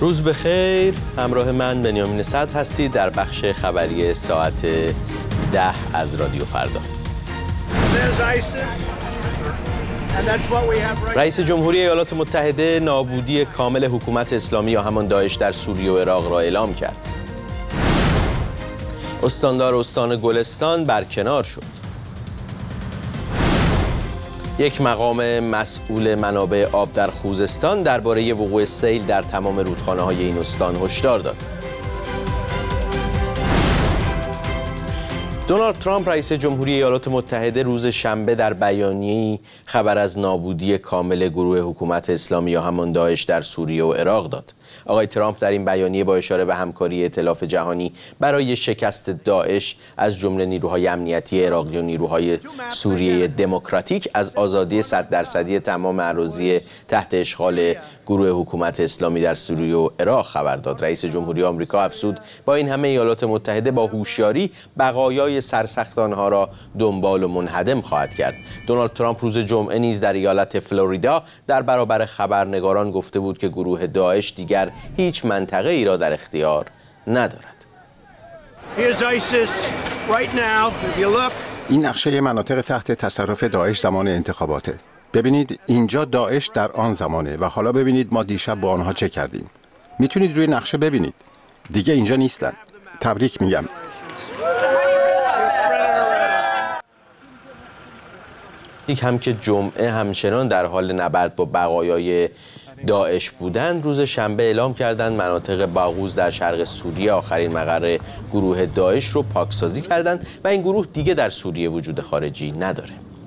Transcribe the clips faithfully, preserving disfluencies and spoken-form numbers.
روز بخیر، همراه من بنیامین صدر هستید در بخش خبری ساعت ده از رادیو فردا. رئیس جمهوری ایالات متحده نابودی کامل حکومت اسلامی یا همان داعش در سوریه و عراق را اعلام کرد. استاندار استان گلستان برکنار شد. یک مقام مسئول منابع آب در خوزستان درباره وقوع سیل در تمام رودخانه‌های این استان هشدار داد. دونالد ترامپ رئیس جمهوری ایالات متحده روز شنبه در بیانیه‌ای خبر از نابودی کامل گروه حکومت اسلامی یا همان داعش در سوریه و عراق داد. آقای ترامپ در این بیانیه با اشاره به همکاری ائتلاف جهانی برای شکست داعش از جمله نیروهای امنیتی عراقی و نیروهای سوریه دموکراتیک از آزادی صد درصدی تمام اراضی تحت اشغال گروه حکومت اسلامی در سوریه و عراق خبر داد. رئیس جمهوری آمریکا افزود با این همه ایالات متحده با هوشیاری بقایای سرسخت آنها را دنبال و منهدم خواهد کرد. دونالد ترامپ روز جمعه نیز در ایالت فلوریدا در برابر خبرنگاران گفته بود که گروه داعش دیگر هیچ منطقه ای را در اختیار ندارد. این نقشه مناطق تحت تصرف داعش زمان انتخاباته. ببینید اینجا داعش در آن زمانه و حالا ببینید ما دیشب با آنها چه کردیم. میتونید روی نقشه ببینید. دیگه اینجا نیستن. تبریک میگم. یک هم که جمعه همچنان در حال نبرد با بقایای داعش بودند، روز شنبه اعلام کردند مناطق باغوز در شرق سوریه آخرین مقر گروه داعش رو پاکسازی کردند و این گروه دیگه در سوریه وجود خارجی نداره.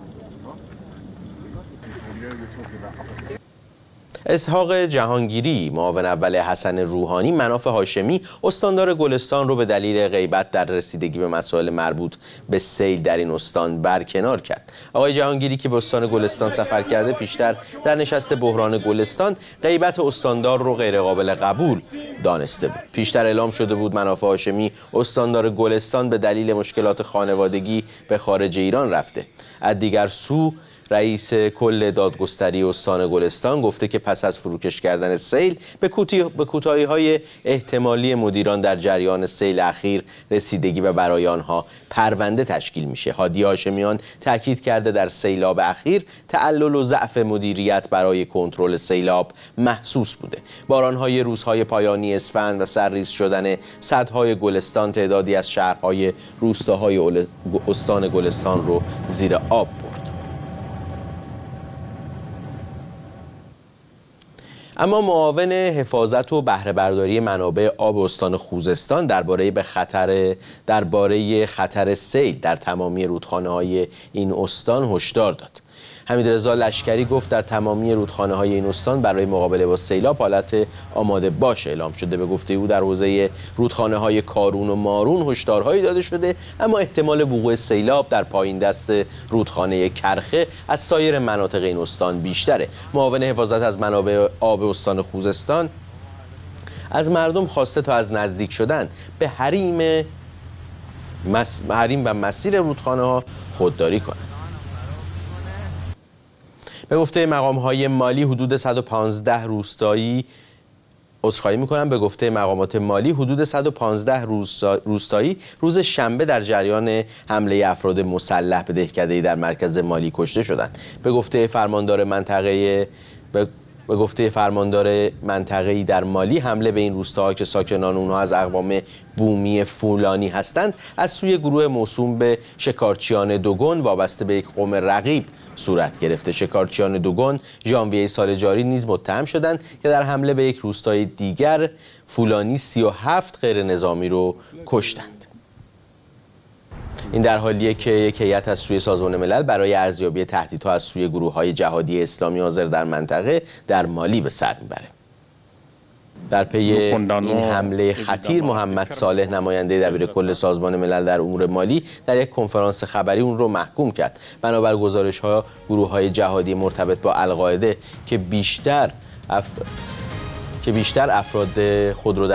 اسحاق جهانگیری، معاون اول حسن روحانی، مناف هاشمی، استاندار گلستان رو به دلیل غیبت در رسیدگی به مسائل مربوط به سیل در این استان برکنار کرد. آقای جهانگیری که به استان گلستان سفر کرده، پیشتر در نشست بحران گلستان غیبت استاندار رو غیرقابل قبول دانسته بود. پیشتر اعلام شده بود مناف هاشمی، استاندار گلستان، به دلیل مشکلات خانوادگی به خارج ایران رفته. از دیگر سو رئیس کل دادگستری استان گلستان گفته که پس از فروکش کردن سیل به کوتاهی‌های احتمالی مدیران در جریان سیل اخیر رسیدگی و برای آنها پرونده تشکیل میشه. هادی هاشمیان تاکید کرده در سیلاب اخیر تعلل و ضعف مدیریت برای کنترل سیلاب محسوس بوده. باران‌های روزهای پایانی اسفند و سرریز شدن سدهای گلستان تعدادی از شهرهای روستاهای استان گلستان رو زیر آب برد. اما معاون حفاظت و بهره برداری منابع آب استان خوزستان درباره به خطر درباره خطر سیل در تمامی رودخانه‌های این استان هشدار داد. حمیدرضا لشکری گفت در تمامی رودخانه‌های این استان برای مقابله با سیلاب حالت آماده باش اعلام شده. به گفته او در حوزه رودخانه‌های کارون و مارون هشدارهایی داده شده، اما احتمال وقوع سیلاب در پایین دست رودخانه کرخه از سایر مناطق این استان بیشتره. معاون حفاظت از منابع آب استان خوزستان از مردم خواسته تا از نزدیک شدن به حریم مس... حریم و مسیر رودخانه‌ها خودداری کنند. به گفته مقام‌های مالی حدود صد و پانزده روستایی عذرخواهی می‌کنم به گفته مقامات مالی حدود صد و پانزده روستایی روز شنبه در جریان حمله افراد مسلح به دهکده‌ای در مرکز مالی کشته شدند. به گفته فرماندار منطقه به به گفته فرماندار منطقه‌ای در مالی، حمله به این روستاها که ساکنان اونها از اقوام بومی فولانی هستند از سوی گروه موسوم به شکارچیان دوگون وابسته به یک قوم رقیب صورت گرفته. شکارچیان دوگون ژانویه سال جاری نیز متهم شدند که در حمله به یک روستای دیگر فولانی سی و هفت غیر نظامی رو کشتند. این در حالیه که یک هیئت از سوی سازمان ملل برای ارزیابی تهدیدها از سوی گروه‌های جهادی اسلامی حاضر در منطقه در مالی به سر میبره. در پی این حمله خطیر، محمد صالح، نماینده دبیرکل سازمان ملل در امور مالی، در یک کنفرانس خبری اون رو محکوم کرد. بنابر گزارش‌ها گروه‌های جهادی مرتبط با القاعده که بیشتر اف... که بیشتر افراد خود رو در